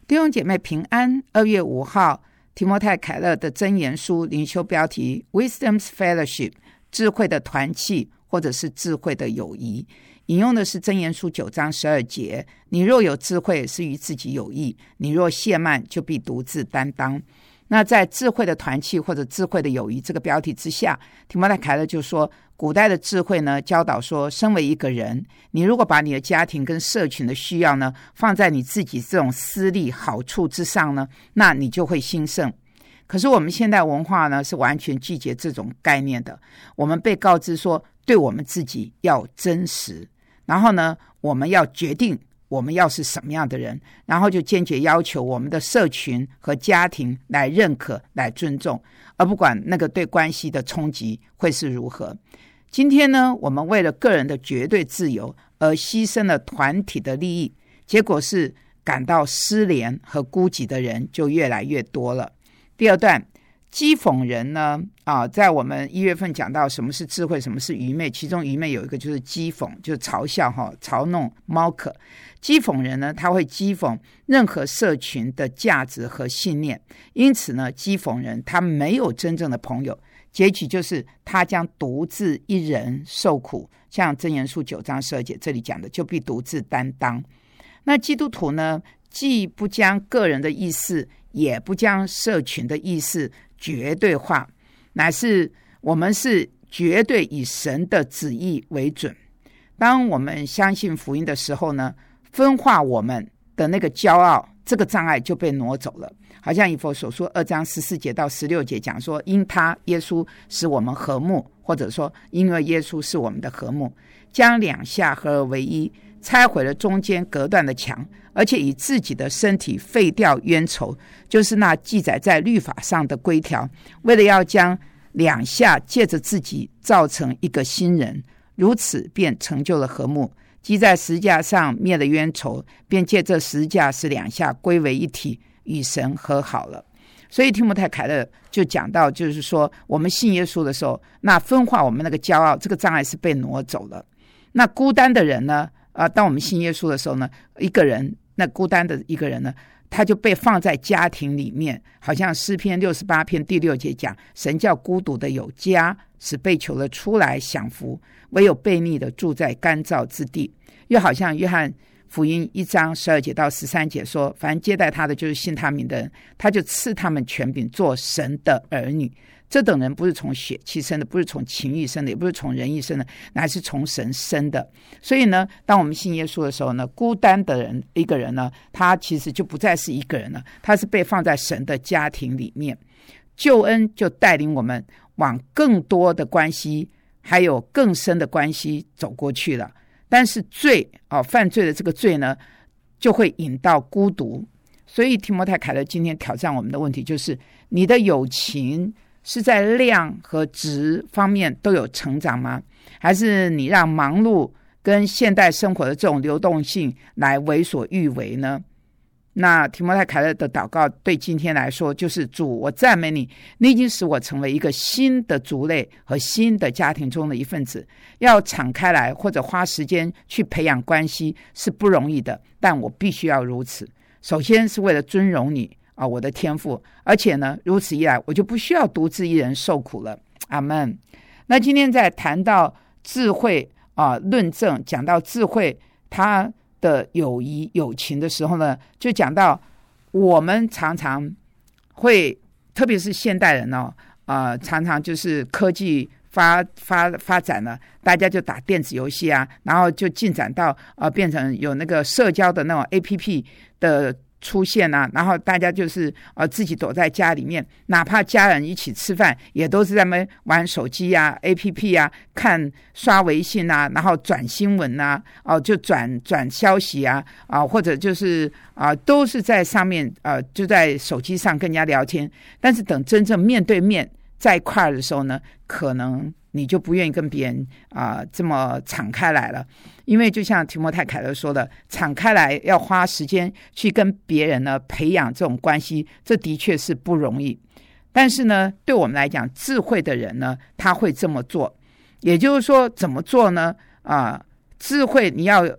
弟兄姐妹平安。2月5号提摩太凯勒的箴言书灵修标题 Wisdom's Fellowship， 智慧的团契或者是智慧的友谊，引用的是箴言书9章12节，你若有智慧是与自己有益，你若懈慢就必独自担当。那在智慧的团契或者智慧的友谊这个标题之下，提摩太凯勒就说，古代的智慧呢，教导说，身为一个人，你如果把你的家庭跟社群的需要呢，放在你自己这种私利好处之上呢，那你就会兴盛。可是我们现代文化呢，是完全拒绝这种概念的。我们被告知说，对我们自己要真实，然后呢，我们要决定我们要是什么样的人，然后就坚决要求我们的社群和家庭来认可、来尊重，而不管那个对关系的冲击会是如何。今天呢，我们为了个人的绝对自由而牺牲了团体的利益，结果是感到失联和孤寂的人就越来越多了。第二段，讥讽人呢，在我们1月份讲到什么是智慧，什么是愚昧，其中愚昧有一个就是讥讽，就是嘲笑、嘲弄、猫可。讥讽人呢，他会讥讽任何社群的价值和信念，因此呢，讥讽人他没有真正的朋友，结局就是他将独自一人受苦，像箴言书9章12节这里讲的，就必独自担当。那基督徒呢，既不将个人的意思，也不将社群的意思绝对化，乃是我们是绝对以神的旨意为准。当我们相信福音的时候呢，分化我们的那个骄傲，这个障碍就被挪走了。好像以弗所书2章14节到16节讲说，因他耶稣使我们和睦，或者说因为耶稣是我们的和睦，将两下合而为一，拆毁了中间隔断的墙，而且以自己的身体废掉冤仇，就是那记载在律法上的规条，为了要将两下借着自己造成一个新人，如此便成就了和睦。即在十字架上灭了冤仇，便借这十字架使两下归为一体，与神和好了。所以提摩太凯勒就讲到，就是说我们信耶稣的时候，那分化我们那个骄傲，这个障碍是被挪走了。那孤单的人呢，当我们信耶稣的时候呢，一个人，那孤单的一个人呢，他就被放在家庭里面，好像诗篇68篇第6节讲，神叫孤独的有家，使被囚的出来享福，唯有悖逆的住在干燥之地。又好像约翰福音1章12节到13节说，凡接待他的就是信他名的人，他就赐他们权柄做神的儿女。这等人不是从血气生的，不是从情欲生的，也不是从人意生的，乃是从神生的。所以呢，当我们信耶稣的时候呢，孤单的人一个人呢，他其实就不再是一个人了，他是被放在神的家庭里面。救恩就带领我们往更多的关系还有更深的关系走过去了。但是罪犯罪的这个罪呢，就会引到孤独。所以提摩太凯勒今天挑战我们的问题就是，你的友情是在量和质方面都有成长吗？还是你让忙碌跟现代生活的这种流动性来为所欲为呢？那提摩太凯勒的祷告对今天来说就是，主，我赞美你，你已经使我成为一个新的族类和新的家庭中的一份子。要敞开来或者花时间去培养关系是不容易的，但我必须要如此。首先是为了尊荣你我的天父，而且呢，如此一来我就不需要独自一人受苦了。阿们。那今天在谈到智慧论证，讲到智慧它的友谊友情的时候呢，就讲到我们常常会，特别是现代人常常就是科技发展了，大家就打电子游戏啊，然后就进展到变成有那个社交的那种 APP 的出现啊，然后大家就是自己躲在家里面，哪怕家人一起吃饭，也都是在那边玩手机啊 APP 啊，刷微信啊，然后转新闻啊，就转消息啊，或者就是都是在上面就在手机上跟人家聊天。但是等真正面对面在一块的时候呢，可能你就不愿意跟别人这么敞开来了。因为就像提摩太凯勒说的，敞开来要花时间去跟别人呢培养这种关系，这的确是不容易。但是呢，对我们来讲，智慧的人呢，他会这么做。也就是说，怎么做呢？智慧你要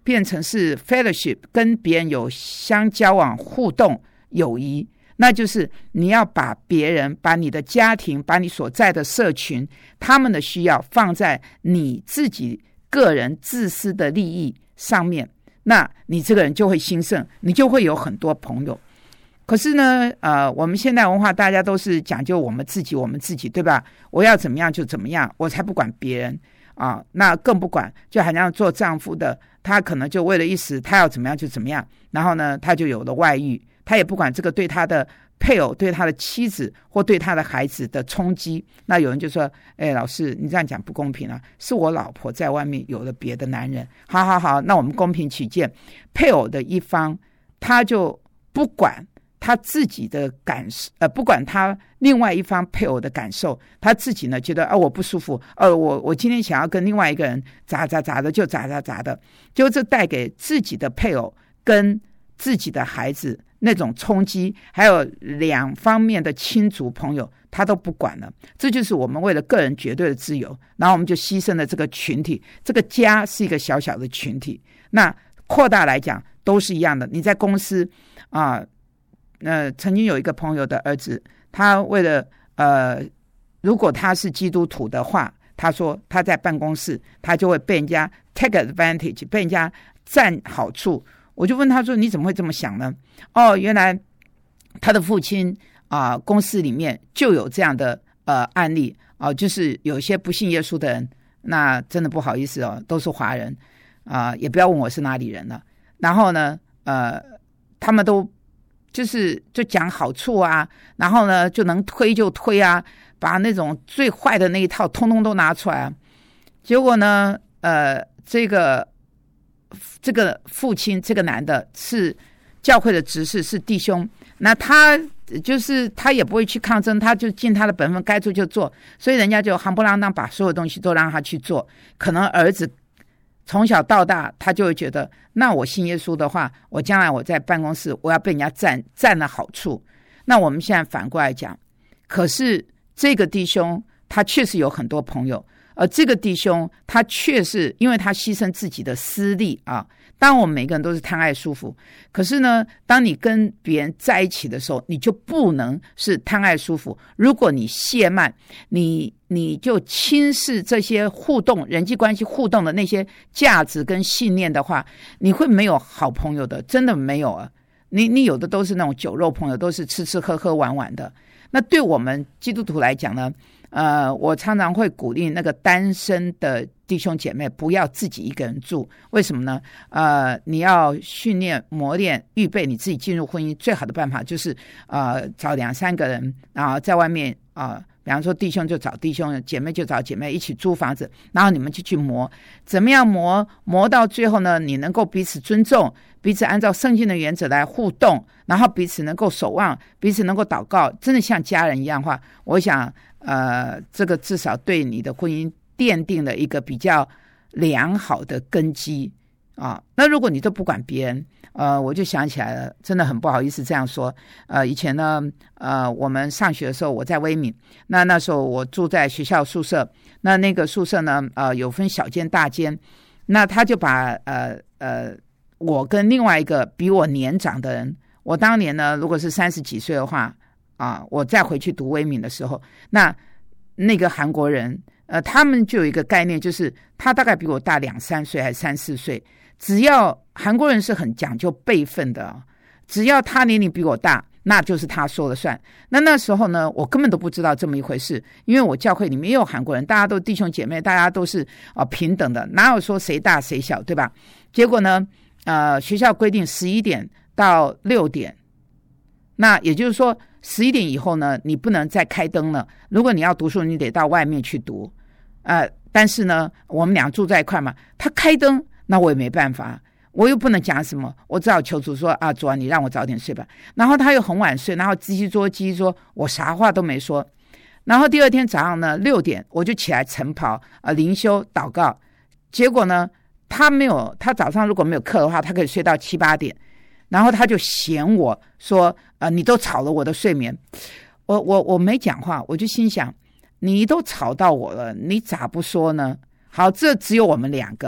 变成是 fellowship， 跟别人有相交往互动友谊，那就是你要把别人，把你的家庭，把你所在的社群，他们的需要放在你自己个人自私的利益上面，那你这个人就会兴盛，你就会有很多朋友。可是呢我们现代文化大家都是讲究我们自己，对吧？我要怎么样就怎么样，我才不管别人那更不管，就好像做丈夫的，他可能就为了一时，他要怎么样就怎么样，然后呢他就有了外遇，他也不管这个对他的配偶，对他的妻子或对他的孩子的冲击。那有人就说老师你这样讲不公平啊，是我老婆在外面有了别的男人。好，那我们公平起见，配偶的一方他就不管他自己的感受不管他另外一方配偶的感受，他自己呢觉得我不舒服我今天想要跟另外一个人砸的就砸的，就这带给自己的配偶跟自己的孩子那种冲击，还有两方面的亲族朋友他都不管了。这就是我们为了个人绝对的自由，然后我们就牺牲了这个群体，这个家是一个小小的群体。那扩大来讲都是一样的，你在公司曾经有一个朋友的儿子，他为了如果他是基督徒的话，他说他在办公室他就会被人家 take advantage， 被人家占好处。我就问他说你怎么会这么想呢？原来他的父亲公司里面就有这样的案例就是有一些不信耶稣的人，那真的不好意思都是华人也不要问我是哪里人了。然后呢他们都就讲好处然后呢就能推就推把那种最坏的那一套通通都拿出来结果呢这个父亲，这个男的是教会的执事，是弟兄，那他也不会去抗争，他就尽他的本分，该做就做，所以人家就夯不啷当把所有东西都让他去做。可能儿子从小到大他就会觉得，那我信耶稣的话，我将来我在办公室我要被人家占了好处。那我们现在反过来讲，可是这个弟兄他确实有很多朋友，这个弟兄他确实因为他牺牲自己的私利当然我们每个人都是贪爱舒服，可是呢当你跟别人在一起的时候，你就不能是贪爱舒服。如果你懈慢，你就轻视这些互动人际关系互动的那些价值跟信念的话，你会没有好朋友的，真的没有你有的都是那种酒肉朋友，都是吃吃喝喝玩玩的。那对我们基督徒来讲呢我常常会鼓励那个单身的弟兄姐妹不要自己一个人住。为什么呢你要训练磨练预备你自己进入婚姻，最好的办法就是找2-3个人在外面比方说弟兄就找弟兄，姐妹就找姐妹，一起租房子，然后你们就去磨，怎么样磨到最后呢，你能够彼此尊重，彼此按照圣经的原则来互动，然后彼此能够守望，彼此能够祷告，真的像家人一样的话，我想这个至少对你的婚姻奠定了一个比较良好的根基那如果你都不管别人我就想起来了，真的很不好意思这样说以前呢我们上学的时候，我在威敏，那时候我住在学校宿舍，那个宿舍呢有分小间大间，那他就把我跟另外一个比我年长的人，我当年呢如果是30几岁的话我再回去读威敏的时候，那个韩国人他们就有一个概念，就是他大概比我大2-3岁还是3-4岁，只要韩国人是很讲究辈分的只要他年龄比我大，那就是他说了算。那时候呢我根本都不知道这么一回事，因为我教会里面也有韩国人，大家都弟兄姐妹，大家都是平等的，哪有说谁大谁小，对吧？结果呢学校规定11点到6点，那也就是说11点以后呢你不能再开灯了，如果你要读书你得到外面去读但是呢我们俩住在一块嘛，他开灯那我也没办法，我又不能讲什么，我只好求主说主啊你让我早点睡吧。然后他又很晚睡，然后叽叽说，我啥话都没说。然后第二天早上呢6点我就起来晨跑灵修祷告，结果呢他早上如果没有课的话，他可以睡到7-8点，然后他就嫌我说你都吵了我的睡眠。我没讲话，我就心想你都吵到我了，你咋不说呢？好，这只有我们2个，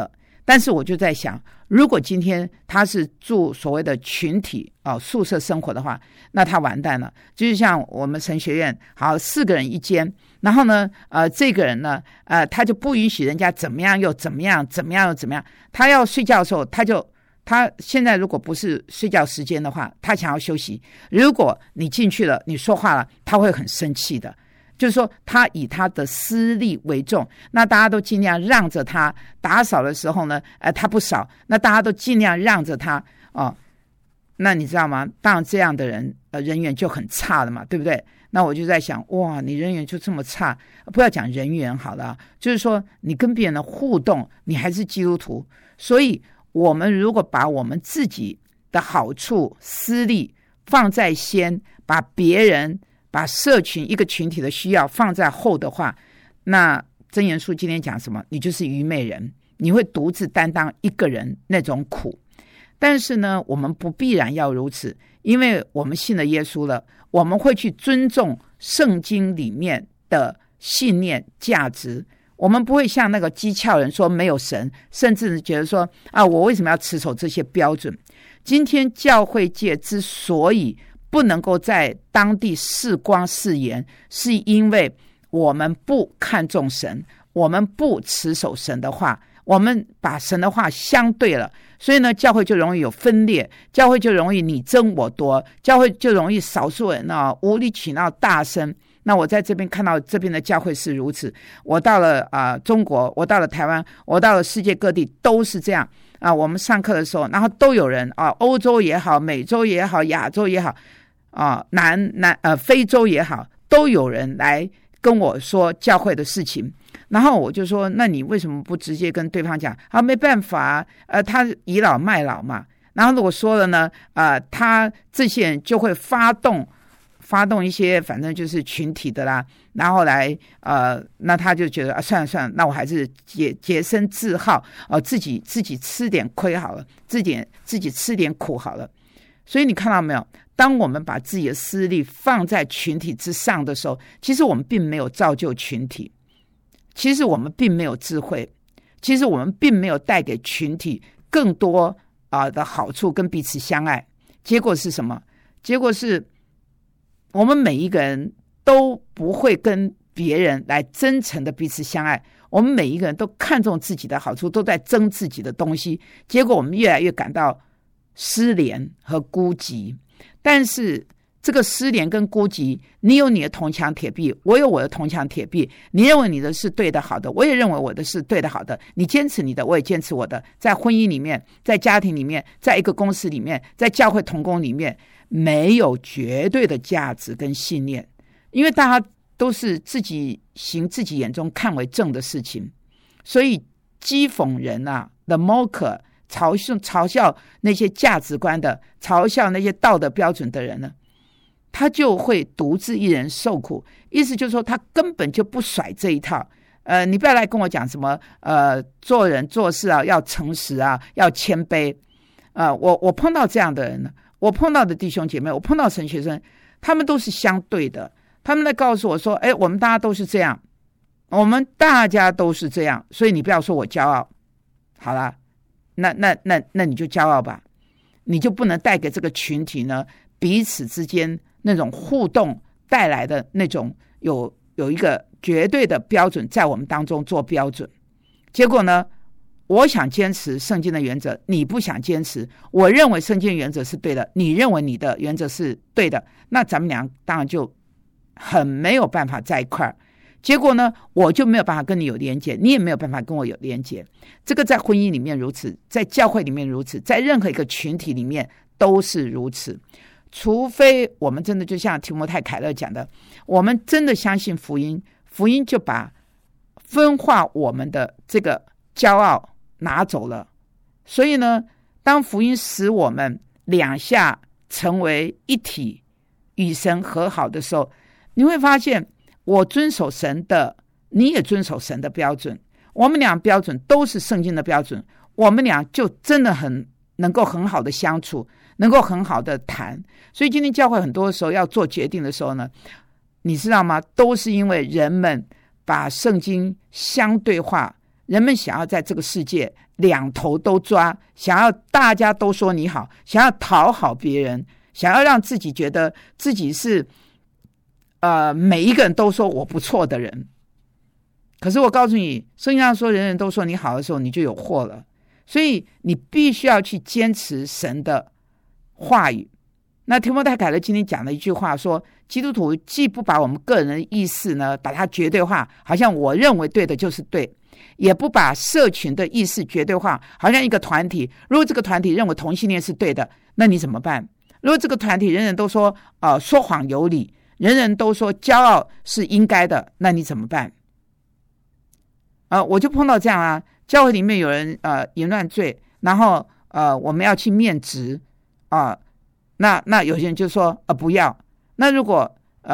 但是我就在想，如果今天他是住所谓的群体宿舍生活的话，那他完蛋了。就是像我们神学院，好4个人一间，然后呢这个人呢他就不允许人家怎么样又怎么样，怎么样又怎么样。他要睡觉的时候，他现在如果不是睡觉时间的话，他想要休息，如果你进去了，你说话了，他会很生气的。就是说他以他的私利为重，那大家都尽量让着他，打扫的时候呢他不扫，那大家都尽量让着他那你知道吗？当然这样的人人缘就很差了嘛，对不对？那我就在想，哇，你人缘就这么差，不要讲人缘好了，就是说你跟别人的互动，你还是基督徒，所以我们如果把我们自己的好处私利放在先，把别人把社群一个群体的需要放在后的话，那箴言书今天讲什么？你就是愚昧人，你会独自担当一个人那种苦。但是呢，我们不必然要如此，因为我们信了耶稣了，我们会去尊重圣经里面的信念价值，我们不会像那个讥诮人说没有神，甚至觉得说我为什么要持守这些标准。今天教会界之所以不能够在当地事光事言，是因为我们不看重神，我们不持守神的话，我们把神的话相对了，所以呢教会就容易有分裂，教会就容易你争我夺，教会就容易少数人无理取闹大声。那我在这边看到这边的教会是如此，我到了中国，我到了台湾，我到了世界各地都是这样我们上课的时候，然后都有人欧洲也好，美洲也好，亚洲也好非洲也好，都有人来跟我说教会的事情。然后我就说，那你为什么不直接跟对方讲没办法他倚老卖老嘛。然后如果说了呢他这些人就会发动一些反正就是群体的啦，然后来那他就觉得算了，那我还是洁身自好自己吃点亏好了，自己吃点苦好了。所以你看到没有，当我们把自己的私利放在群体之上的时候，其实我们并没有造就群体，其实我们并没有智慧，其实我们并没有带给群体更多的好处跟彼此相爱。结果是什么？结果是我们每一个人都不会跟别人来真诚的彼此相爱，我们每一个人都看重自己的好处，都在争自己的东西，结果我们越来越感到失联和孤寂。但是这个失联跟孤寂，你有你的铜墙铁壁，我有我的铜墙铁壁，你认为你的是对的好的，我也认为我的是对的好的，你坚持你的，我也坚持我的。在婚姻里面，在家庭里面，在一个公司里面，在教会同工里面，没有绝对的价值跟信念，因为大家都是自己行自己眼中看为正的事情。所以讥讽人的 mocker， 嘲笑那些价值观的，嘲笑那些道德标准的人呢，他就会独自一人受苦。意思就是说他根本就不甩这一套。你不要来跟我讲什么做人做事要诚实要谦卑。我碰到这样的人呢，我碰到的弟兄姐妹，我碰到神学生，他们都是相对的，他们在告诉我说我们大家都是这样，我们大家都是这样，所以你不要说我骄傲。好了，那你就骄傲吧，你就不能带给这个群体呢彼此之间那种互动带来的那种有一个绝对的标准在我们当中做标准。结果呢，我想坚持圣经的原则，你不想坚持，我认为圣经的原则是对的，你认为你的原则是对的，那咱们俩当然就很没有办法在一块儿。结果呢，我就没有办法跟你有连结，你也没有办法跟我有连结。这个在婚姻里面如此，在教会里面如此，在任何一个群体里面都是如此。除非我们真的就像提摩太凯勒讲的，我们真的相信福音，福音就把分化我们的这个骄傲拿走了。所以呢，当福音使我们两下成为一体，与神和好的时候，你会发现我遵守神的，你也遵守神的标准，我们俩标准都是圣经的标准，我们俩就真的能够很好的相处，能够很好的谈。所以今天教会很多时候要做决定的时候呢，你知道吗，都是因为人们把圣经相对化， 人们想要在这个世界两头都抓，想要大家都说你好，想要讨好别人，想要让自己觉得自己是每一个人都说我不错的人。可是我告诉你，圣经上说人人都说你好的时候，你就有祸了。所以你必须要去坚持神的话语。那提摩太凯勒今天讲了一句话说，基督徒既不把我们个人的意识呢把它绝对化，好像我认为对的就是对，也不把社群的意识绝对化，好像一个团体，如果这个团体认为同性恋是对的，那你怎么办？如果这个团体人人都说说谎有理，人人都说骄傲是应该的，那你怎么办？我就碰到这样啊，教会里面有人淫乱罪，然后我们要去面质那有些人就说不要。那如果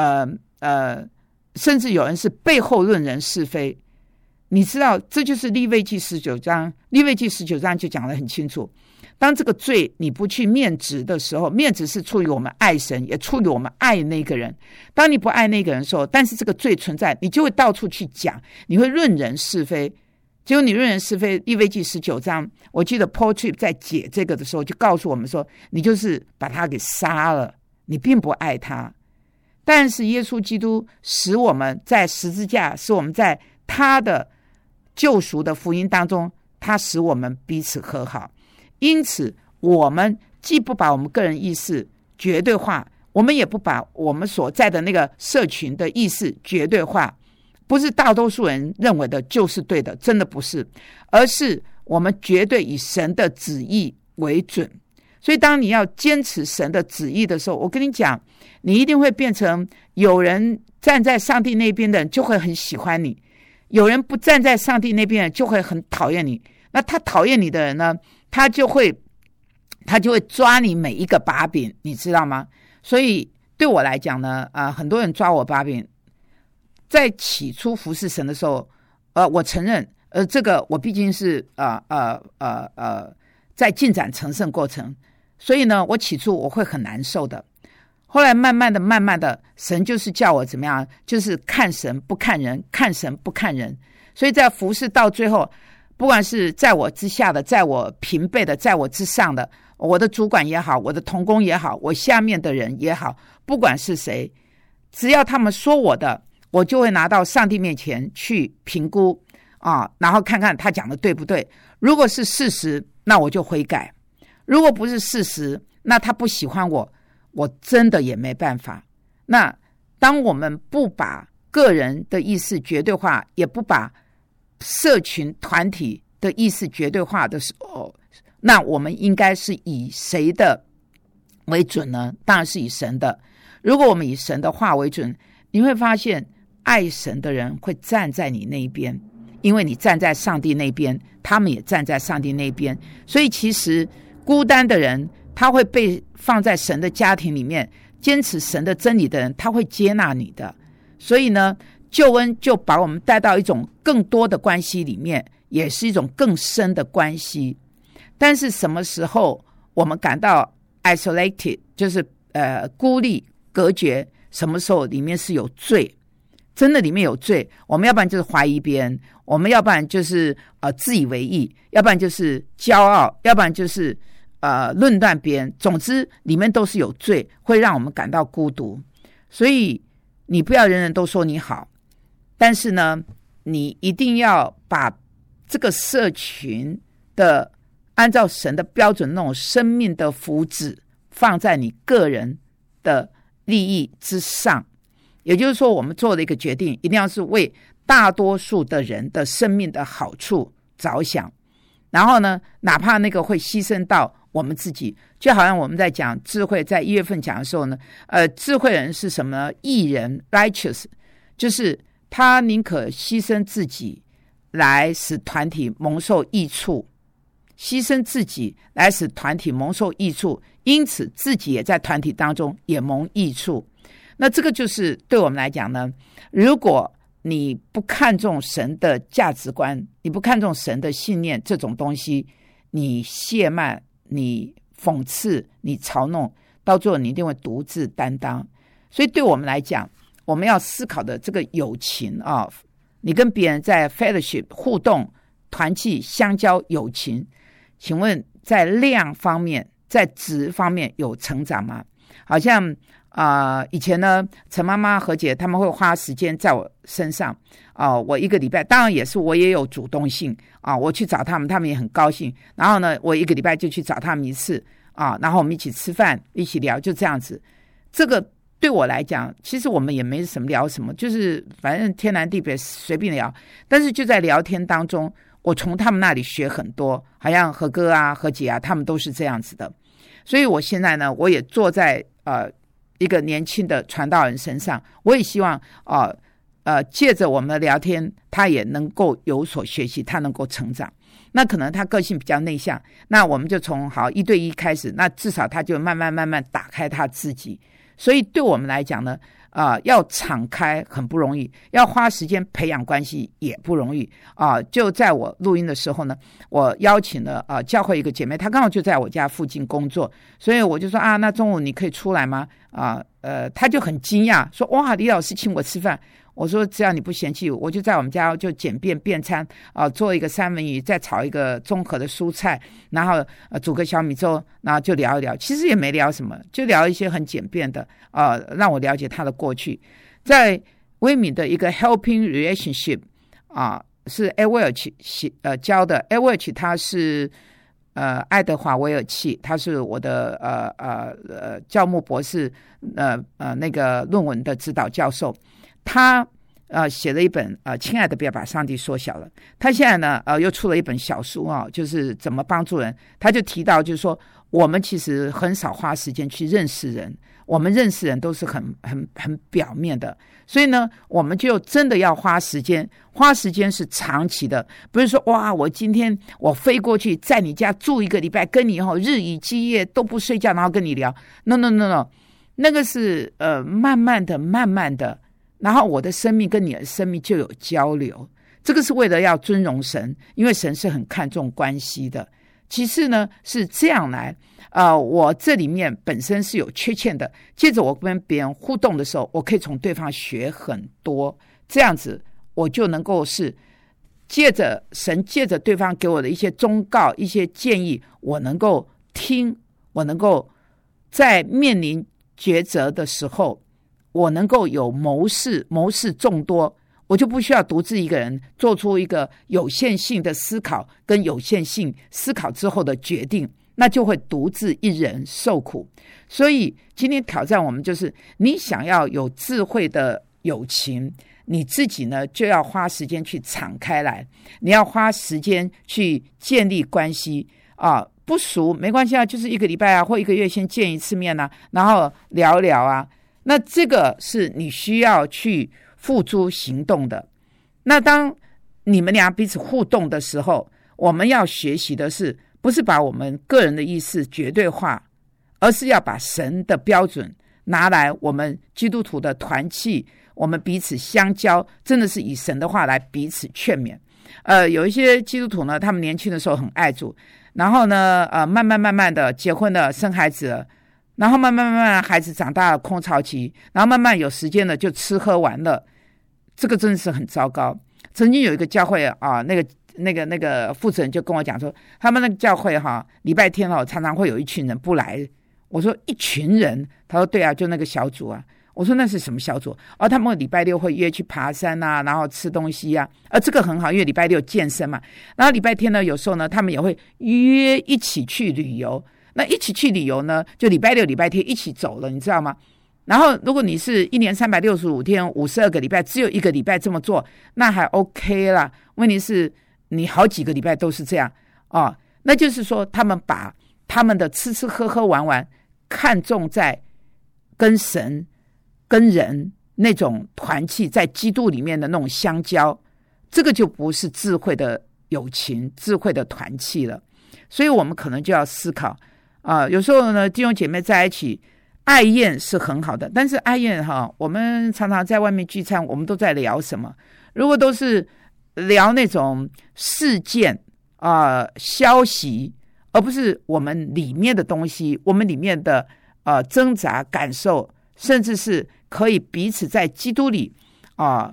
甚至有人是背后论人是非，你知道这就是利未记19章，利未记19章就讲得很清楚，当这个罪你不去面质的时候，面质是出于我们爱神，也出于我们爱那个人。当你不爱那个人的时候，但是这个罪存在，你就会到处去讲，你会论人是非。结果你论人是非，利未记19章，我记得 Paul Tripp 在解这个的时候就告诉我们说，你就是把他给杀了，你并不爱他。但是耶稣基督使我们在十字架，使我们在他的救赎的福音当中，他使我们彼此和好。因此我们既不把我们个人意识绝对化，我们也不把我们所在的那个社群的意识绝对化，不是大多数人认为的就是对的，真的不是，而是我们绝对以神的旨意为准。所以当你要坚持神的旨意的时候，我跟你讲，你一定会变成有人站在上帝那边的人就会很喜欢你，有人不站在上帝那边的人就会很讨厌你。那他讨厌你的人呢，他就会抓你每一个把柄，你知道吗？所以对我来讲呢，很多人抓我把柄，在起初服侍神的时候，我承认，这个我毕竟是在进展成圣过程，所以呢，我起初我会很难受的。后来慢慢的，神就是叫我怎么样，就是看神不看人，看神不看人。所以在服侍到最后，不管是在我之下的，在我平辈的，在我之上的，我的主管也好，我的同工也好，我下面的人也好，不管是谁，只要他们说我的，我就会拿到上帝面前去评估然后看看他讲的对不对。如果是事实，那我就悔改；如果不是事实，那他不喜欢我，我真的也没办法。那当我们不把个人的意识绝对化，也不把社群团体的意识绝对化的时候，那我们应该是以谁的为准呢？当然是以神的。如果我们以神的话为准，你会发现爱神的人会站在你那边，因为你站在上帝那边，他们也站在上帝那边。所以其实孤单的人，他会被放在神的家庭里面，坚持神的真理的人，他会接纳你的。所以呢，救恩就把我们带到一种更多的关系里面，也是一种更深的关系。但是什么时候我们感到 isolated， 就是孤立隔绝，什么时候里面是有罪，真的里面有罪，我们要不然就是怀疑别人，我们要不然就是自以为意，要不然就是骄傲，要不然就是论断别人，总之里面都是有罪，会让我们感到孤独。所以你不要人人都说你好，但是呢，你一定要把这个社群的按照神的标准那种生命的福祉放在你个人的利益之上。也就是说，我们做的一个决定一定要是为大多数的人的生命的好处着想，然后呢，哪怕那个会牺牲到我们自己。就好像我们在讲智慧，在1月份讲的时候呢，智慧人是什么呢？义人 righteous， 就是他宁可牺牲自己来使团体蒙受益处，牺牲自己来使团体蒙受益处，因此自己也在团体当中也蒙益处。那这个就是对我们来讲呢，如果你不看重神的价值观，你不看重神的信念这种东西，你亵慢，你讽刺，你嘲弄，到最后你一定会独自担当。所以对我们来讲，我们要思考的这个友情你跟别人在 fellowship 互动团契、相交、友情，请问在量方面，在质方面有成长吗？好像以前呢，陈妈妈、何姐他们会花时间在我身上我一个礼拜，当然也是我也有主动性我去找他们，他们也很高兴。然后呢，我一个礼拜就去找他们一次然后我们一起吃饭，一起聊，就这样子。这个对我来讲，其实我们也没什么聊什么，就是反正天南地北随便聊。但是就在聊天当中，我从他们那里学很多，好像何哥啊、何姐啊，他们都是这样子的。所以我现在呢，我也坐在一个年轻的传道人身上，我也希望借着我们的聊天，他也能够有所学习，他能够成长。那可能他个性比较内向，那我们就从一对一开始，那至少他就慢慢打开他自己。所以对我们来讲呢，要敞开很不容易，要花时间培养关系也不容易就在我录音的时候呢，我邀请了教会一个姐妹，她刚好就在我家附近工作，所以我就说那中午你可以出来吗？她就很惊讶说，哇，李老师请我吃饭。我说只要你不嫌弃，我就在我们家就简便餐做一个三文鱼，再炒一个综合的蔬菜，然后煮个小米粥，然后就聊一聊。其实也没聊什么，就聊一些很简便的让我了解他的过去。在威敏的一个 Helping Relationship 是 Ed Welch 教的。 Ed Welch 他是爱德华威尔契，他是我的教牧博士那个论文的指导教授。他写了一本亲爱的不要把上帝缩小了。他现在呢又出了一本小书就是怎么帮助人。他就提到就是说，我们其实很少花时间去认识人，我们认识人都是很表面的。所以呢，我们就真的要花时间是长期的，不是说哇我今天我飞过去在你家住一个礼拜，跟你日以继夜都不睡觉，然后跟你聊。 No， 那个是慢慢的，然后我的生命跟你的生命就有交流。这个是为了要尊荣神，因为神是很看重关系的。其次呢是这样来我这里面本身是有缺陷的，接着我跟别人互动的时候，我可以从对方学很多，这样子我就能够是借着神，借着对方给我的一些忠告、一些建议，我能够听，我能够在面临抉择的时候，我能够有谋士众多，我就不需要独自一个人做出一个有限性的思考跟有限性思考之后的决定，那就会独自一人受苦。所以今天挑战我们就是，你想要有智慧的友情，你自己呢就要花时间去敞开来，你要花时间去建立关系不熟没关系就是一个礼拜或一个月先见一次面然后聊聊那这个是你需要去付诸行动的。那当你们俩彼此互动的时候，我们要学习的是，不是把我们个人的意思绝对化，而是要把神的标准拿来，我们基督徒的团契，我们彼此相交，真的是以神的话来彼此劝勉。有一些基督徒呢，他们年轻的时候很爱主，然后呢慢慢的结婚了，生孩子了，然后慢慢孩子长大了，空巢期，然后慢慢有时间了就吃喝玩乐，这个真的是很糟糕。曾经有一个教会那个负责人就跟我讲说，他们那个教会礼拜天常常会有一群人不来。我说一群人？他说对啊，就那个小组我说那是什么小组？他们礼拜六会约去爬山然后吃东西这个很好，因为礼拜六健身嘛。然后礼拜天呢，有时候呢他们也会约一起去旅游。那一起去旅游呢，就礼拜六礼拜天一起走了，你知道吗？然后如果你是一年365天52个礼拜只有一个礼拜这么做，那还 OK 啦。问题是你好几个礼拜都是这样那就是说他们把他们的吃吃喝喝玩玩看重在跟神跟人那种团契，在基督里面的那种相交，这个就不是智慧的友情，智慧的团契了。所以我们可能就要思考有时候呢弟兄姐妹在一起爱宴是很好的，但是爱宴我们常常在外面聚餐，我们都在聊什么？如果都是聊那种事件消息，而不是我们里面的东西，我们里面的挣扎感受，甚至是可以彼此在基督里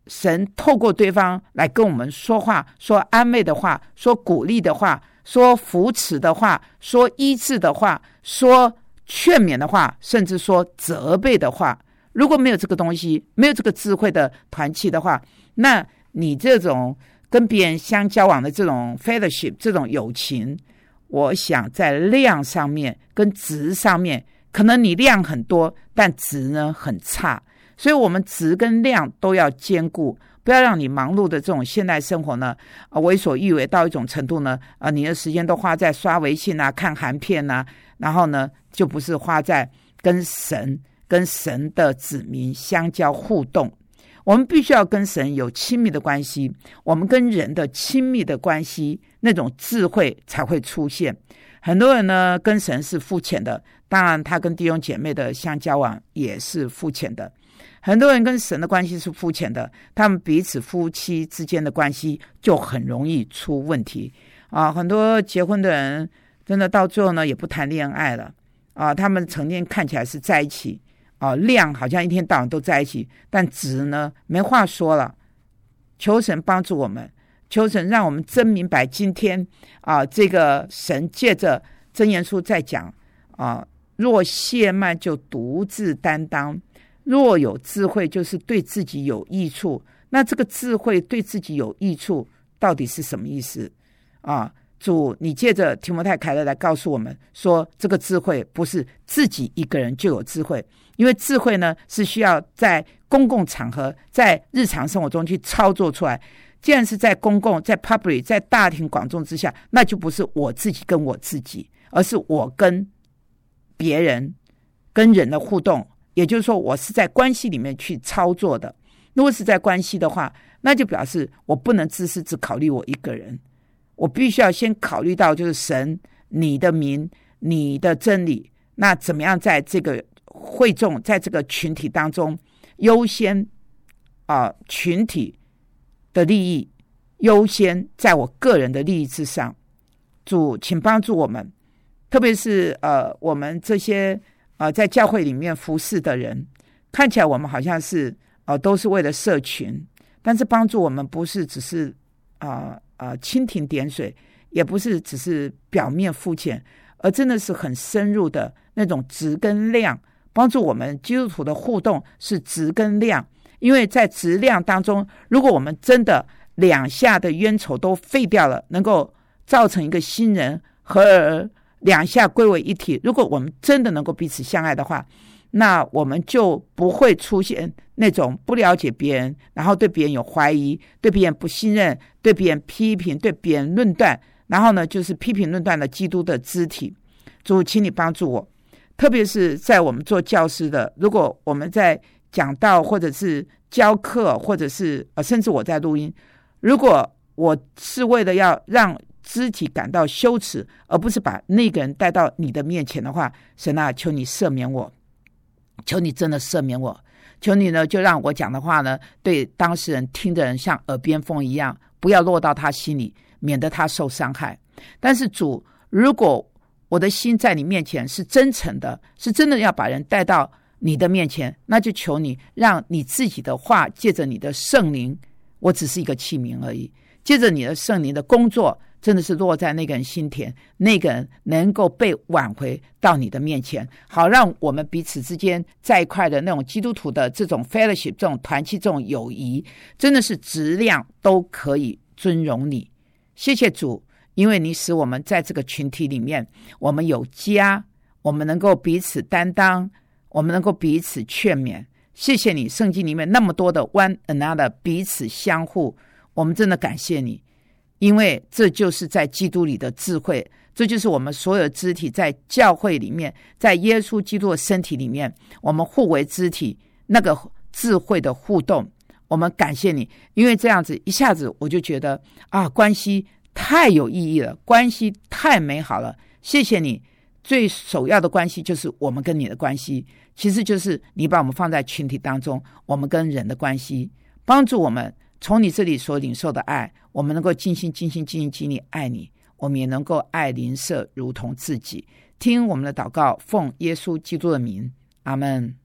神透过对方来跟我们说话，说安慰的话，说鼓励的话，说扶持的话，说医治的话，说劝勉的话，甚至说责备的话。如果没有这个东西，没有这个智慧的团契的话，那你这种跟别人相交往的这种 fellowship 这种友情，我想在量上面跟质上面，可能你量很多，但质呢很差。所以我们质跟量都要兼顾，不要让你忙碌的这种现代生活呢，为所欲为到一种程度呢，你的时间都花在刷微信啊、看韩片啊，然后呢，就不是花在跟神的子民相交互动。我们必须要跟神有亲密的关系，我们跟人的亲密的关系，那种智慧才会出现。很多人呢跟神是肤浅的，当然他跟弟兄姐妹的相交往也是肤浅的。很多人跟神的关系是肤浅的，他们彼此夫妻之间的关系就很容易出问题啊！很多结婚的人真的到最后呢也不谈恋爱了啊！他们成天看起来是在一起啊，量好像一天到晚都在一起，但质呢没话说了。求神帮助我们，求神让我们真明白今天啊，这个神借着箴言书在讲啊，若懈慢就独自担当。若有智慧就是对自己有益处，那这个智慧对自己有益处到底是什么意思啊？主，你借着提摩太凯勒来告诉我们说，这个智慧不是自己一个人就有智慧，因为智慧呢是需要在公共场合在日常生活中去操作出来。既然是在公共在 public 在大庭广众之下，那就不是我自己跟我自己，而是我跟别人跟人的互动，也就是说我是在关系里面去操作的。如果是在关系的话，那就表示我不能自私只考虑我一个人，我必须要先考虑到就是神你的名你的真理，那怎么样在这个会众在这个群体当中优先群体的利益优先在我个人的利益之上。主请帮助我们，特别是我们这些在教会里面服侍的人，看起来我们好像是都是为了社群，但是帮助我们不是只是蜻蜓点水，也不是只是表面肤浅，而真的是很深入的那种质跟量，帮助我们基督徒的互动是质跟量。因为在质量当中，如果我们真的两下的冤仇都废掉了，能够造成一个新人，合而两下归为一体，如果我们真的能够彼此相爱的话，那我们就不会出现那种不了解别人，然后对别人有怀疑，对别人不信任，对别人批评，对别人论断，然后呢就是批评论断了基督的肢体。主，请你帮助我，特别是在我们做教师的，如果我们在讲道或者是教课，或者是甚至我在录音，如果我是为了要让肢体感到羞耻，而不是把那个人带到你的面前的话，神啊，求你赦免我，求你真的赦免我，求你呢就让我讲的话呢对当事人听的人像耳边风一样，不要落到他心里，免得他受伤害。但是主，如果我的心在你面前是真诚的，是真的要把人带到你的面前，那就求你让你自己的话借着你的圣灵，我只是一个器皿而已，借着你的圣灵的工作真的是落在那个人心田，那个人能够被挽回到你的面前，好让我们彼此之间在一块的那种基督徒的这种 fellowship 这种团契这种友谊，真的是质量都可以尊荣你。谢谢主，因为你使我们在这个群体里面，我们有家，我们能够彼此担当，我们能够彼此劝勉。谢谢你，圣经里面那么多的 one another 彼此相互，我们真的感谢你，因为这就是在基督里的智慧，这就是我们所有的肢体在教会里面，在耶稣基督的身体里面，我们互为肢体那个智慧的互动。我们感谢你，因为这样子一下子我就觉得关系太有意义了，关系太美好了。谢谢你，最首要的关系就是我们跟你的关系，其实就是你把我们放在群体当中，我们跟人的关系，帮助我们从你这里所领受的爱，我们能够尽心尽力爱你，我们也能够爱邻舍如同自己。听我们的祷告，奉耶稣基督的名，阿们。